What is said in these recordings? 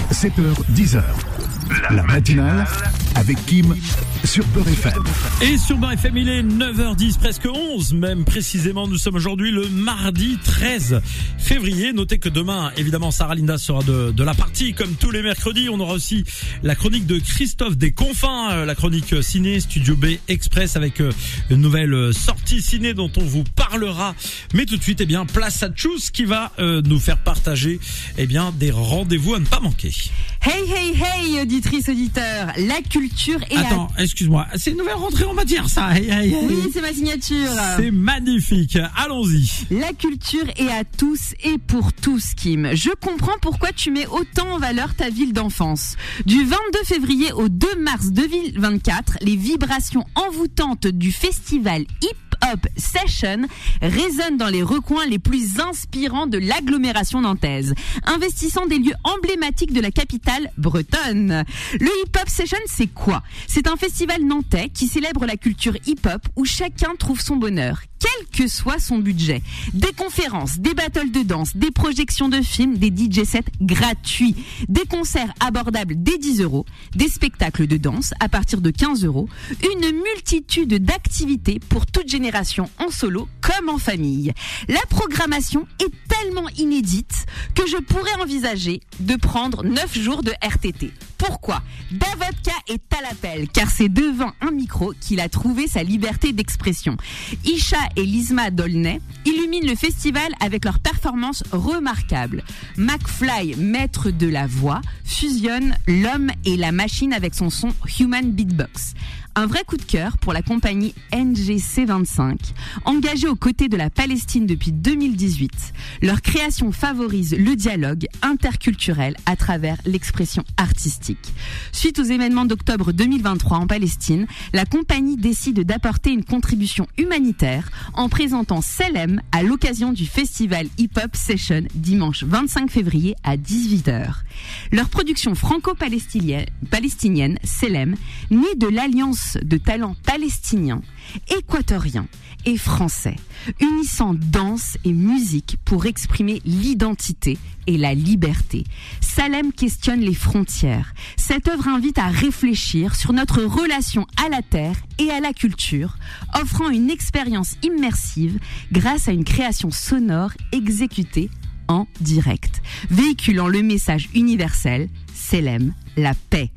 7h, 10h. La matinale avec Kim sur Beurre FM. Et sur Beurre FM, il est 9h10, presque 11 même précisément. Nous sommes aujourd'hui le mardi 13 février. Notez que demain, évidemment, Sarah Linda sera de la partie comme tous les mercredis. On aura aussi la chronique de Christophe Desconfins, la chronique ciné Studio B Express avec une nouvelle sortie ciné dont on vous parlera. Mais tout de suite, place à Tchous qui va nous faire partager des rendez-vous à ne pas manquer. Hey, auditrice, auditeur, la culture est Attends, excuse-moi, c'est une nouvelle rentrée en matière, ça. Oui, c'est ma signature. C'est magnifique, allons-y. La culture est à tous et pour tous, Kim. Je comprends pourquoi tu mets autant en valeur ta ville d'enfance. Du 22 février au 2 mars 2024, les vibrations envoûtantes du festival Hip-Hop Session résonnent dans les recoins les plus inspirants de l'agglomération nantaise, investissant des lieux emblématiques de la capitale bretonne. Le Hip-Hop Session, c'est quoi ? C'est un festival nantais qui célèbre la culture hip-hop où chacun trouve son bonheur, quel que soit son budget. Des conférences, des battles de danse, des projections de films, des DJ sets gratuits, des concerts abordables dès 10 €, des spectacles de danse à partir de 15 €, une multitude d'activités pour toute génération en solo comme en famille. La programmation est tellement inédite que je pourrais envisager de prendre 9 jours de RTT. Pourquoi ? Davodka est à l'appel, car c'est devant un micro qu'il a trouvé sa liberté d'expression. Isha et Lizma Dolnay illuminent le festival avec leurs performances remarquables. McFly, maître de la voix, fusionne l'homme et la machine avec son son Human Beatbox. Un vrai coup de cœur pour la compagnie NGC25, engagée aux côtés de la Palestine depuis 2018. Leur création favorise le dialogue interculturel à travers l'expression artistique. Suite aux événements d'octobre 2023 en Palestine, la compagnie décide d'apporter une contribution humanitaire en présentant Selem à l'occasion du festival Hip-Hop Session dimanche 25 février à 18h. Leur production franco-palestinienne, Selem, née de l'alliance de talents palestiniens, équatoriens et français, unissant danse et musique pour exprimer l'identité et la liberté. Salem questionne les frontières. Cette œuvre invite à réfléchir sur notre relation à la terre et à la culture, offrant une expérience immersive grâce à une création sonore exécutée en direct, véhiculant le message universel, Selem, la paix.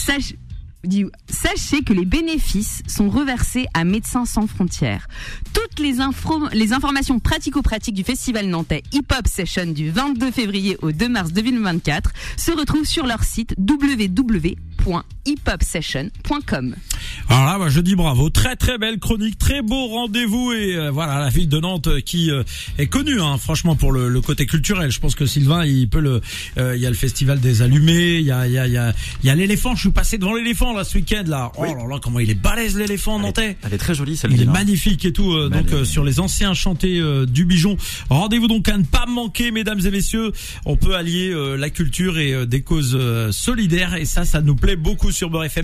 Sachez que les bénéfices sont reversés à Médecins sans frontières. Toutes les informations pratico-pratiques du festival nantais Hip-Hop Session du 22 février au 2 mars 2024 se retrouvent sur leur site www.hiphopsession.com. Alors là, je dis bravo, très très belle chronique, très beau rendez-vous et voilà la ville de Nantes qui est connue, franchement pour le côté culturel. Je pense que Sylvain, il peut il y a le festival des allumés, il y a l'éléphant. Je suis passé devant l'éléphant là ce week-end là. Oh là là, comment il est balèze l'éléphant nantais. Elle est très jolie celle-là. Il est magnifique et tout. Donc sur les anciens chantés du Bijon. Rendez-vous donc à ne pas manquer, mesdames et messieurs. On peut allier la culture et des causes solidaires et ça nous plaît beaucoup sur Beurre FM.